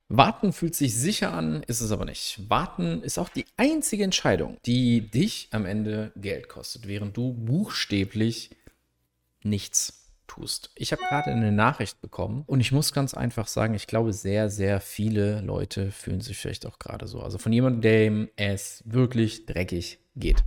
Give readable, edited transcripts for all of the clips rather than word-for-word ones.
Warten fühlt sich sicher an, ist es aber nicht. Warten ist auch die einzige Entscheidung, die dich am Ende Geld kostet, während du buchstäblich nichts tust. Ich habe gerade eine Nachricht bekommen und ich muss ganz einfach sagen, ich glaube, sehr, sehr viele Leute fühlen sich vielleicht auch gerade so. Also von jemandem, dem es wirklich dreckig geht.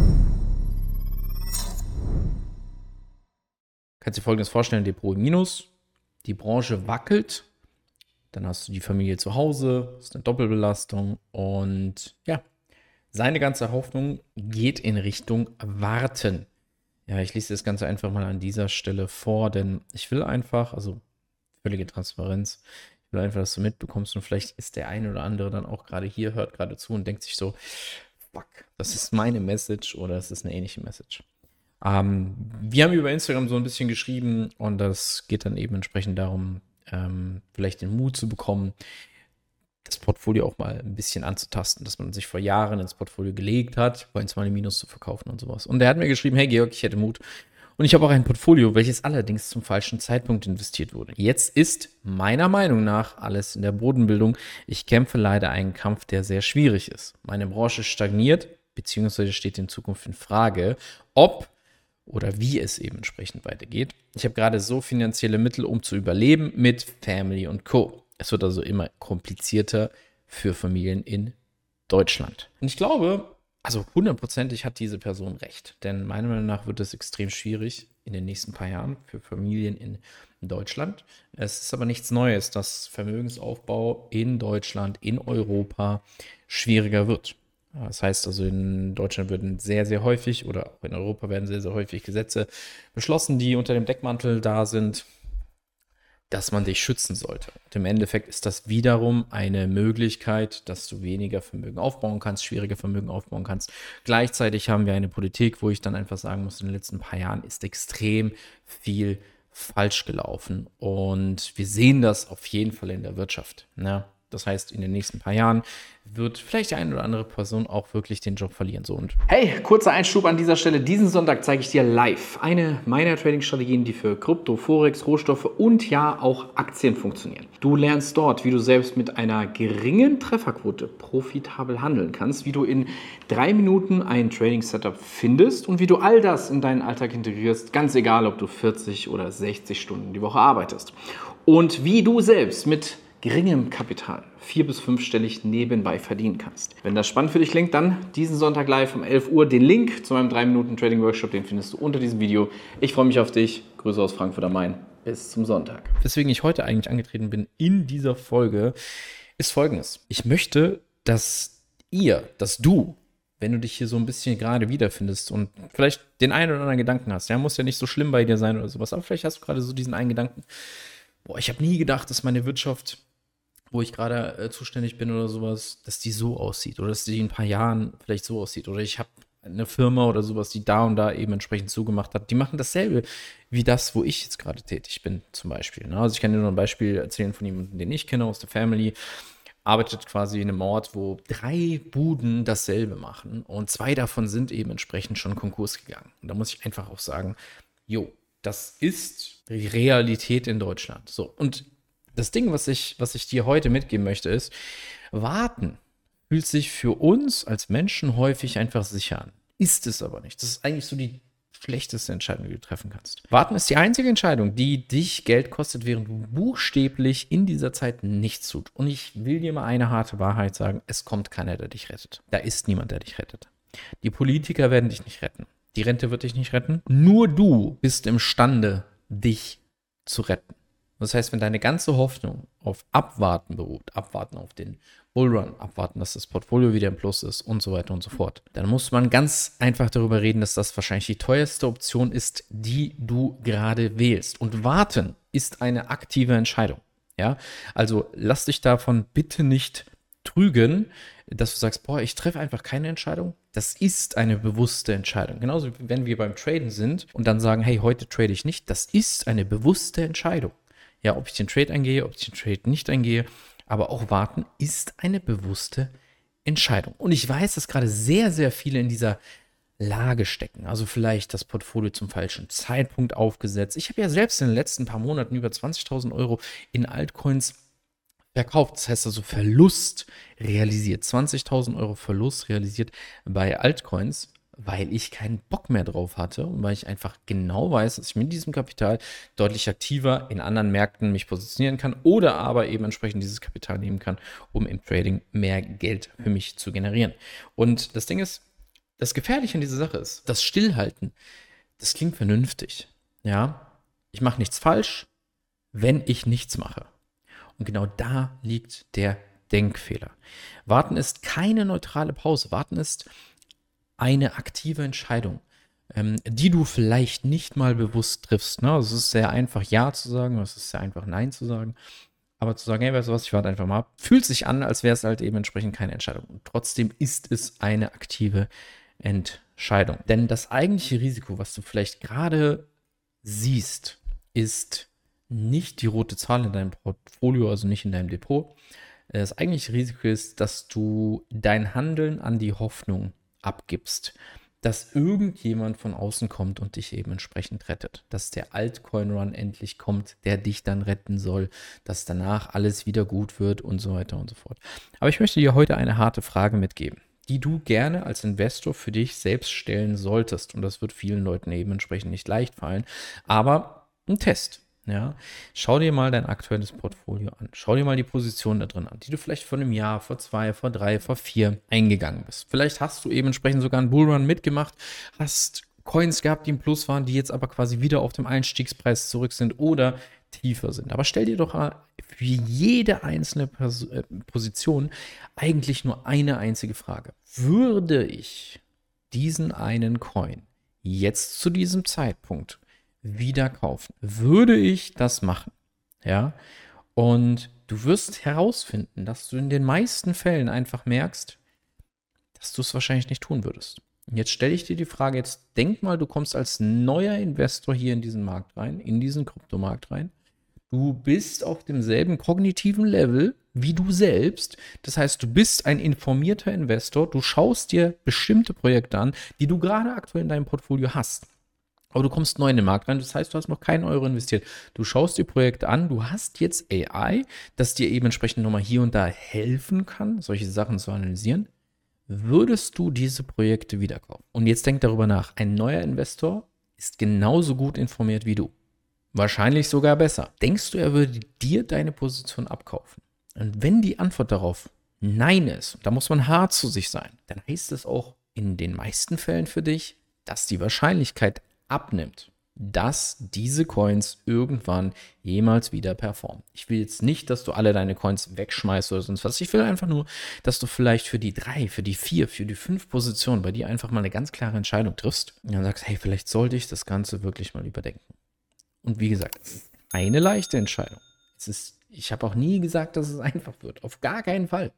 Kannst dir Folgendes vorstellen: Depot im Minus, die Branche wackelt, dann hast du die Familie zu Hause, das ist eine Doppelbelastung und ja, seine ganze Hoffnung geht in Richtung Warten. Ja, ich lese das Ganze einfach mal an dieser Stelle vor, denn ich will einfach, also völlige Transparenz, ich will einfach, dass du mitbekommst und vielleicht ist der eine oder andere dann auch gerade hier, hört gerade zu und denkt sich so, fuck, das ist meine Message oder es ist eine ähnliche Message. Wir haben über Instagram so ein bisschen geschrieben und das geht dann eben entsprechend darum, vielleicht den Mut zu bekommen, das Portfolio auch mal ein bisschen anzutasten, dass man sich vor Jahren ins Portfolio gelegt hat, bei 2 Minus zu verkaufen und sowas. Und er hat mir geschrieben, hey Georg, ich hätte Mut. Und ich habe auch ein Portfolio, welches allerdings zum falschen Zeitpunkt investiert wurde. Jetzt ist meiner Meinung nach alles in der Bodenbildung. Ich kämpfe leider einen Kampf, der sehr schwierig ist. Meine Branche stagniert, beziehungsweise steht in Zukunft in Frage, ob oder wie es eben entsprechend weitergeht. Ich habe gerade so finanzielle Mittel, um zu überleben mit Family und Co. Es wird also immer komplizierter für Familien in Deutschland. Und ich glaube, also hundertprozentig hat diese Person recht. Denn meiner Meinung nach wird es extrem schwierig in den nächsten paar Jahren für Familien in Deutschland. Es ist aber nichts Neues, dass Vermögensaufbau in Deutschland, in Europa schwieriger wird. Das heißt also, in Deutschland werden sehr, sehr häufig oder auch in Europa werden sehr, sehr häufig Gesetze beschlossen, die unter dem Deckmantel da sind, dass man dich schützen sollte. Und im Endeffekt ist das wiederum eine Möglichkeit, dass du weniger Vermögen aufbauen kannst, schwieriger Vermögen aufbauen kannst. Gleichzeitig haben wir eine Politik, wo ich dann einfach sagen muss, in den letzten paar Jahren ist extrem viel falsch gelaufen. Und wir sehen das auf jeden Fall in der Wirtschaft. Ne? Das heißt, in den nächsten paar Jahren wird vielleicht die eine oder andere Person auch wirklich den Job verlieren. So, und hey, kurzer Einschub an dieser Stelle. Diesen Sonntag zeige ich dir live eine meiner Trading-Strategien, die für Krypto, Forex, Rohstoffe und ja auch Aktien funktionieren. Du lernst dort, wie du selbst mit einer geringen Trefferquote profitabel handeln kannst, wie du in 3 Minuten ein Trading-Setup findest und wie du all das in deinen Alltag integrierst, ganz egal, ob du 40 oder 60 Stunden die Woche arbeitest. Und wie du selbst mit geringem Kapital 4- bis 5-stellig nebenbei verdienen kannst. Wenn das spannend für dich klingt, dann diesen Sonntag live um 11 Uhr. Den Link zu meinem 3-Minuten-Trading-Workshop, den findest du unter diesem Video. Ich freue mich auf dich. Grüße aus Frankfurt am Main. Bis zum Sonntag. Weswegen ich heute eigentlich angetreten bin in dieser Folge, ist Folgendes. Ich möchte, dass du, wenn du dich hier so ein bisschen gerade wiederfindest und vielleicht den einen oder anderen Gedanken hast, ja, muss ja nicht so schlimm bei dir sein oder sowas, aber vielleicht hast du gerade so diesen einen Gedanken, boah, ich habe nie gedacht, dass meine Wirtschaft, wo ich gerade zuständig bin oder sowas, dass die so aussieht oder dass die in ein paar Jahren vielleicht so aussieht. Oder ich habe eine Firma oder sowas, die da und da eben entsprechend zugemacht hat. Die machen dasselbe wie das, wo ich jetzt gerade tätig bin, zum Beispiel. Ne? Also ich kann dir nur ein Beispiel erzählen von jemandem, den ich kenne aus der Family. Arbeitet quasi in einem Ort, wo 3 Buden dasselbe machen und 2 davon sind eben entsprechend schon Konkurs gegangen. Und da muss ich einfach auch sagen, jo, das ist die Realität in Deutschland. So, und das Ding, was ich dir heute mitgeben möchte, ist, warten fühlt sich für uns als Menschen häufig einfach sicher an. Ist es aber nicht. Das ist eigentlich so die schlechteste Entscheidung, die du treffen kannst. Warten ist die einzige Entscheidung, die dich Geld kostet, während du buchstäblich in dieser Zeit nichts tut. Und ich will dir mal eine harte Wahrheit sagen, es kommt keiner, der dich rettet. Da ist niemand, der dich rettet. Die Politiker werden dich nicht retten. Die Rente wird dich nicht retten. Nur du bist imstande, dich zu retten. Das heißt, wenn deine ganze Hoffnung auf Abwarten beruht, abwarten auf den Bullrun, abwarten, dass das Portfolio wieder im Plus ist und so weiter und so fort, dann muss man ganz einfach darüber reden, dass das wahrscheinlich die teuerste Option ist, die du gerade wählst. Und warten ist eine aktive Entscheidung. Ja, also lass dich davon bitte nicht trügen, dass du sagst, boah, ich treffe einfach keine Entscheidung. Das ist eine bewusste Entscheidung. Genauso wie wenn wir beim Traden sind und dann sagen, hey, heute trade ich nicht. Das ist eine bewusste Entscheidung. Ja, ob ich den Trade eingehe, ob ich den Trade nicht eingehe, aber auch warten ist eine bewusste Entscheidung. Und ich weiß, dass gerade sehr, sehr viele in dieser Lage stecken. Also vielleicht das Portfolio zum falschen Zeitpunkt aufgesetzt. Ich habe ja selbst in den letzten paar Monaten über 20.000 Euro in Altcoins verkauft. Das heißt also Verlust realisiert. 20.000 Euro Verlust realisiert bei Altcoins, weil ich keinen Bock mehr drauf hatte und weil ich einfach genau weiß, dass ich mit diesem Kapital deutlich aktiver in anderen Märkten mich positionieren kann oder aber eben entsprechend dieses Kapital nehmen kann, um im Trading mehr Geld für mich zu generieren. Und das Ding ist, das Gefährliche an dieser Sache ist, das Stillhalten, das klingt vernünftig. Ja, ich mache nichts falsch, wenn ich nichts mache. Und genau da liegt der Denkfehler. Warten ist keine neutrale Pause. Warten ist eine aktive Entscheidung, die du vielleicht nicht mal bewusst triffst. Ne? Also es ist sehr einfach, Ja zu sagen, es ist sehr einfach, Nein zu sagen. Aber zu sagen, hey, weißt du was, ich warte einfach mal ab, fühlt sich an, als wäre es halt eben entsprechend keine Entscheidung. Und trotzdem ist es eine aktive Entscheidung. Denn das eigentliche Risiko, was du vielleicht gerade siehst, ist nicht die rote Zahl in deinem Portfolio, also nicht in deinem Depot. Das eigentliche Risiko ist, dass du dein Handeln an die Hoffnung abgibst, dass irgendjemand von außen kommt und dich eben entsprechend rettet. Dass der Altcoin-Run endlich kommt, der dich dann retten soll, dass danach alles wieder gut wird und so weiter und so fort. Aber ich möchte dir heute eine harte Frage mitgeben, die du gerne als Investor für dich selbst stellen solltest. Und das wird vielen Leuten eben entsprechend nicht leicht fallen. Aber ein Test. Ja, schau dir mal dein aktuelles Portfolio an. Schau dir mal die Position da drin an, die du vielleicht vor einem Jahr, vor 2, vor 3, vor 4 eingegangen bist. Vielleicht hast du eben entsprechend sogar einen Bullrun mitgemacht, hast Coins gehabt, die im Plus waren, die jetzt aber quasi wieder auf dem Einstiegspreis zurück sind oder tiefer sind. Aber stell dir doch mal für jede einzelne Position eigentlich nur eine einzige Frage. Würde ich diesen einen Coin jetzt zu diesem Zeitpunkt wieder kaufen? Würde ich das machen? Ja, und du wirst herausfinden, dass du in den meisten Fällen einfach merkst, dass du es wahrscheinlich nicht tun würdest. Und jetzt stelle ich dir die Frage, jetzt denk mal, du kommst als neuer Investor hier in diesen Markt rein, in diesen Kryptomarkt rein. Du bist auf demselben kognitiven Level wie du selbst. Das heißt, du bist ein informierter Investor, du schaust dir bestimmte Projekte an, die du gerade aktuell in deinem Portfolio hast. Aber du kommst neu in den Markt rein, das heißt, du hast noch keinen Euro investiert. Du schaust dir Projekte an, du hast jetzt AI, das dir eben entsprechend nochmal hier und da helfen kann, solche Sachen zu analysieren. Würdest du diese Projekte wieder kaufen? Und jetzt denk darüber nach. Ein neuer Investor ist genauso gut informiert wie du. Wahrscheinlich sogar besser. Denkst du, er würde dir deine Position abkaufen? Und wenn die Antwort darauf Nein ist, da muss man hart zu sich sein, dann heißt es auch in den meisten Fällen für dich, dass die Wahrscheinlichkeit abnimmt, dass diese Coins irgendwann jemals wieder performen. Ich will jetzt nicht, dass du alle deine Coins wegschmeißt oder sonst was. Ich will einfach nur, dass du vielleicht für die 3, für die 4, für die 5 Positionen bei dir einfach mal eine ganz klare Entscheidung triffst. Und dann sagst, hey, vielleicht sollte ich das Ganze wirklich mal überdenken. Und wie gesagt, eine leichte Entscheidung. Ich habe auch nie gesagt, dass es einfach wird. Auf gar keinen Fall.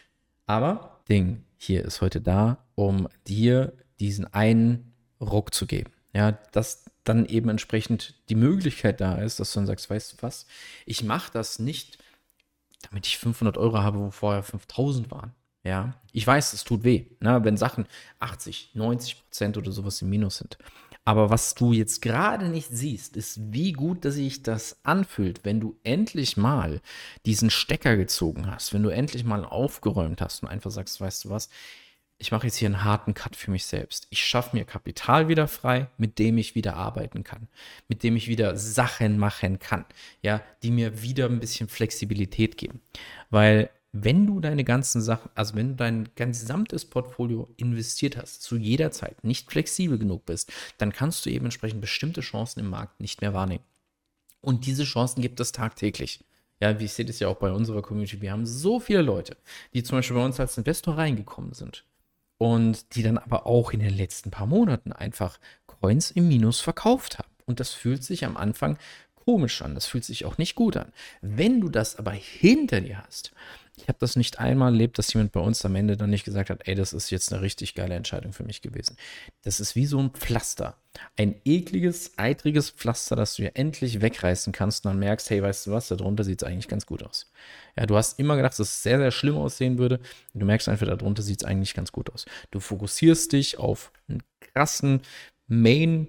Aber Ding hier ist heute da, um dir diesen einen Ruck zu geben. Ja, dass dann eben entsprechend die Möglichkeit da ist, dass du dann sagst, weißt du was, ich mache das nicht, damit ich 500 Euro habe, wo vorher 5000 waren. Ja, ich weiß, es tut weh, ne, wenn Sachen 80, 90% oder sowas im Minus sind. Aber was du jetzt gerade nicht siehst, ist, wie gut, dass sich das anfühlt, wenn du endlich mal diesen Stecker gezogen hast, wenn du endlich mal aufgeräumt hast und einfach sagst, weißt du was, ich mache jetzt hier einen harten Cut für mich selbst. Ich schaffe mir Kapital wieder frei, mit dem ich wieder arbeiten kann, mit dem ich wieder Sachen machen kann, ja, die mir wieder ein bisschen Flexibilität geben. Weil wenn du deine ganzen Sachen, also wenn du dein gesamtes Portfolio investiert hast, zu jeder Zeit nicht flexibel genug bist, dann kannst du eben entsprechend bestimmte Chancen im Markt nicht mehr wahrnehmen. Und diese Chancen gibt es tagtäglich. Ja, wie ich sehe das ja auch bei unserer Community. Wir haben so viele Leute, die zum Beispiel bei uns als Investor reingekommen sind und die dann aber auch in den letzten paar Monaten einfach Coins im Minus verkauft haben. Und das fühlt sich am Anfang komisch an. Das fühlt sich auch nicht gut an. Wenn du das aber hinter dir hast, ich habe das nicht einmal erlebt, dass jemand bei uns am Ende dann nicht gesagt hat, ey, das ist jetzt eine richtig geile Entscheidung für mich gewesen. Das ist wie so ein Pflaster. Ein ekliges, eitriges Pflaster, das du dir endlich wegreißen kannst und dann merkst, hey, weißt du was, darunter sieht es eigentlich ganz gut aus. Ja, du hast immer gedacht, dass es sehr, sehr schlimm aussehen würde. Und du merkst einfach, darunter sieht es eigentlich ganz gut aus. Du fokussierst dich auf einen krassen Main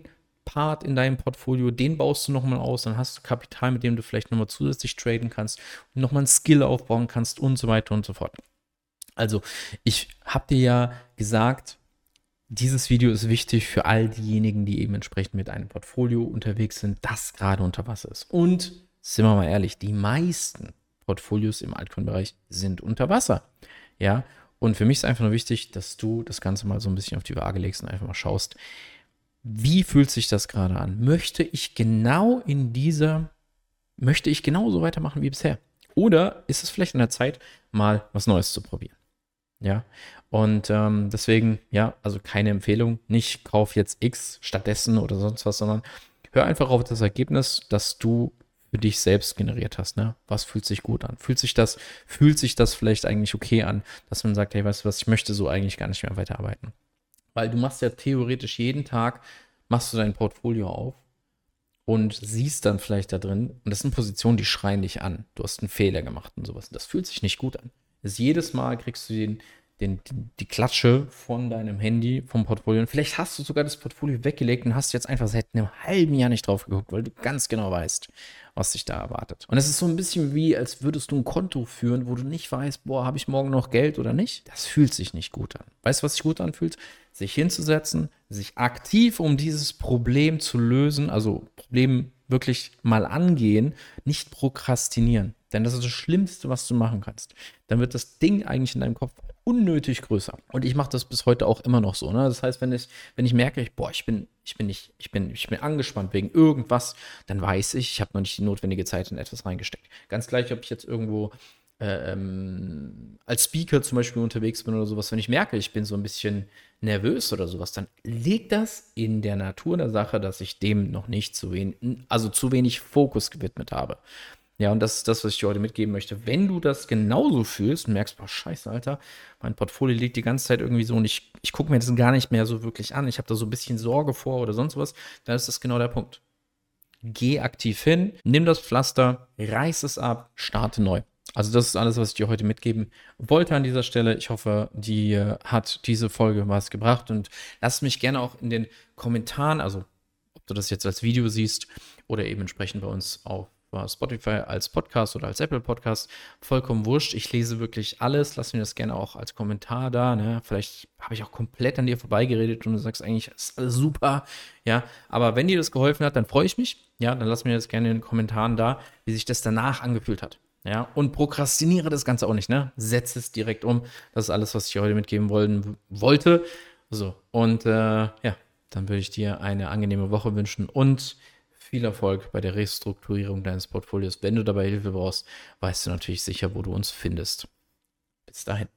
Part in deinem Portfolio, den baust du nochmal aus, dann hast du Kapital, mit dem du vielleicht nochmal zusätzlich traden kannst und nochmal einen Skill aufbauen kannst und so weiter und so fort. Also, ich habe dir ja gesagt, dieses Video ist wichtig für all diejenigen, die eben entsprechend mit einem Portfolio unterwegs sind, das gerade unter Wasser ist. Und sind wir mal ehrlich, die meisten Portfolios im Altcoin-Bereich sind unter Wasser. Ja, und für mich ist einfach nur wichtig, dass du das Ganze mal so ein bisschen auf die Waage legst und einfach mal schaust, wie fühlt sich das gerade an? Möchte ich genauso weitermachen wie bisher? Oder ist es vielleicht an der Zeit, mal was Neues zu probieren? Ja, und deswegen, ja, also keine Empfehlung, nicht kauf jetzt X stattdessen oder sonst was, sondern hör einfach auf das Ergebnis, das du für dich selbst generiert hast. Ne? Was fühlt sich gut an? Fühlt sich das vielleicht eigentlich okay an, dass man sagt, hey, weißt du was, ich möchte so eigentlich gar nicht mehr weiterarbeiten. Weil du machst ja theoretisch jeden Tag, machst du dein Portfolio auf und siehst dann vielleicht da drin, und das sind Positionen, die schreien dich an. Du hast einen Fehler gemacht und sowas. Das fühlt sich nicht gut an. Jedes Mal kriegst du die Klatsche von deinem Handy, vom Portfolio. Und vielleicht hast du sogar das Portfolio weggelegt und hast jetzt einfach seit einem halben Jahr nicht drauf geguckt, weil du ganz genau weißt, was dich da erwartet. Und es ist so ein bisschen wie, als würdest du ein Konto führen, wo du nicht weißt, boah, habe ich morgen noch Geld oder nicht? Das fühlt sich nicht gut an. Weißt du, was sich gut anfühlt? Sich hinzusetzen, sich aktiv um dieses Problem zu lösen, also Problem wirklich mal angehen, nicht prokrastinieren. Denn das ist das Schlimmste, was du machen kannst. Dann wird das Ding eigentlich in deinem Kopf unnötig größer. Und ich mache das bis heute auch immer noch so. Ne? Das heißt, wenn ich merke, ich bin angespannt wegen irgendwas, dann weiß ich habe noch nicht die notwendige Zeit in etwas reingesteckt. Ganz gleich, ob ich jetzt irgendwo als Speaker zum Beispiel unterwegs bin oder sowas, wenn ich merke, ich bin so ein bisschen nervös oder sowas, dann liegt das in der Natur der Sache, dass ich dem noch nicht zu wenig Fokus gewidmet habe. Ja, und das ist das, was ich dir heute mitgeben möchte. Wenn du das genauso fühlst und merkst, boah, scheiße, Alter, mein Portfolio liegt die ganze Zeit irgendwie so und ich gucke mir das gar nicht mehr so wirklich an, ich habe da so ein bisschen Sorge vor oder sonst was, dann ist das genau der Punkt. Geh aktiv hin, nimm das Pflaster, reiß es ab, starte neu. Also das ist alles, was ich dir heute mitgeben wollte an dieser Stelle. Ich hoffe, dir hat diese Folge was gebracht und lass mich gerne auch in den Kommentaren, also ob du das jetzt als Video siehst oder eben entsprechend bei uns auf Spotify als Podcast oder als Apple Podcast, vollkommen wurscht. Ich lese wirklich alles. Lass mir das gerne auch als Kommentar da. Ne? Vielleicht habe ich auch komplett an dir vorbeigeredet und du sagst eigentlich, ist alles super. Ja, aber wenn dir das geholfen hat, dann freue ich mich. Ja, dann lass mir das gerne in den Kommentaren da, wie sich das danach angefühlt hat. Ja, und prokrastiniere das Ganze auch nicht, ne? Setze es direkt um. Das ist alles, was ich dir heute mitgeben wollte. So, und ja, dann würde ich dir eine angenehme Woche wünschen und viel Erfolg bei der Restrukturierung deines Portfolios. Wenn du dabei Hilfe brauchst, weißt du natürlich sicher, wo du uns findest. Bis dahin.